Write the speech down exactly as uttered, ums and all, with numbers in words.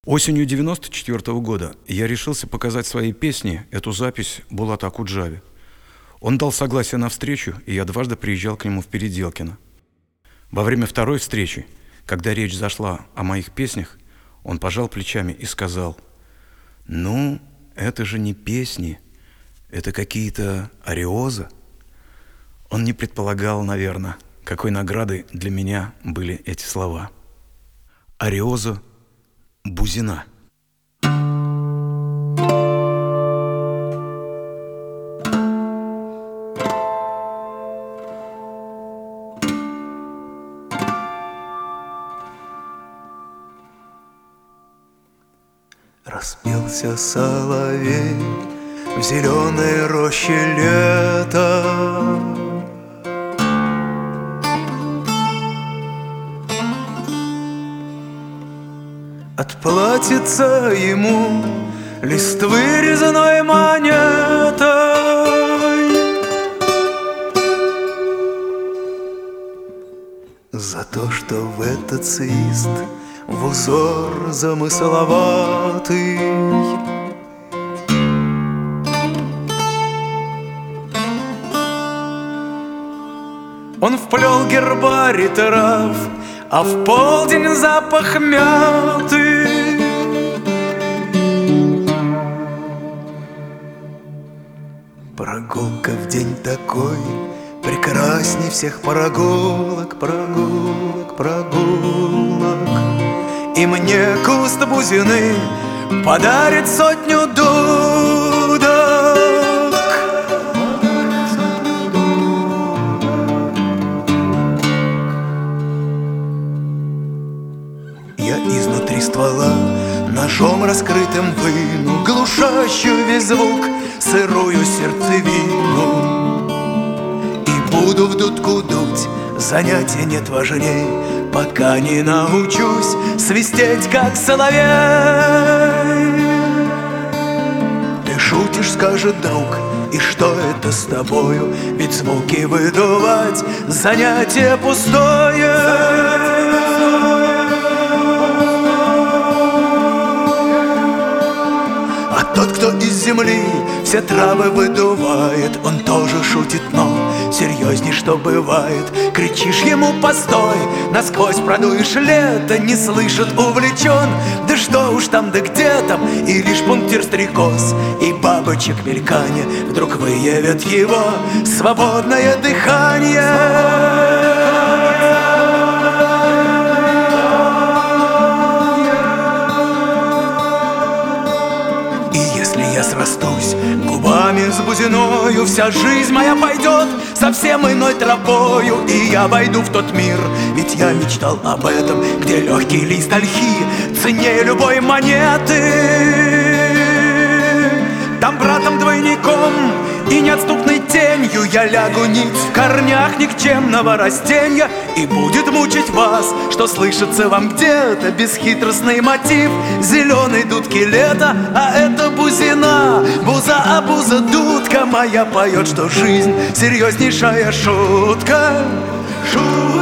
Осенью девяносто четвёртого года я решился показать своей песне эту запись Булата Акуджаве. Он дал согласие на встречу, и я дважды приезжал к нему в Переделкино. Во время второй встречи, когда речь зашла о моих песнях, он пожал плечами и сказал: «Ну, это же не песни, это какие-то ариозы». Он не предполагал, наверное, какой наградой для меня были эти слова. Ариоза Бузина. Распелся соловей в зеленой роще лета. Отплатится ему листвы резаной монетой. За то, что в этот свист в узор замысловатый он вплел гербарий трав, а в полдень запах мяты. Прогулка в день такой прекрасней всех прогулок, прогулок, прогулок. И мне куст бузины подарит сотню дудок. Я изнутри ствола ножом раскрытым выну глушащую весь звук сырую сердцевину. И буду в дудку дуть, занятия нет важней, пока не научусь свистеть, как соловей. Ты шутишь, скажет друг, и что это с тобою? Ведь звуки выдувать занятие пустое. Тот, кто из земли все травы выдувает, он тоже шутит, но серьезней, что бывает. Кричишь ему постой, насквозь продуешь лето, не слышит, увлечен. Да что уж там, да где там, и лишь пунктир стрекоз и бабочек мельканье вдруг выявят его свободное дыхание. Срастусь губами с бузиною, вся жизнь моя пойдет совсем иной тропою, и я войду в тот мир, ведь я мечтал об этом, где легкий лист ольхи ценнее любой монеты. Там братом-двойником и неотступной тенью я лягу ниц в корнях никчемного растения, и будет мучить вас, что слышится вам где-то бесхитростный мотив зеленой дудки лета. А это бузина, буза, а буза дудка моя поет, что жизнь серьезнейшая шутка. Шутка.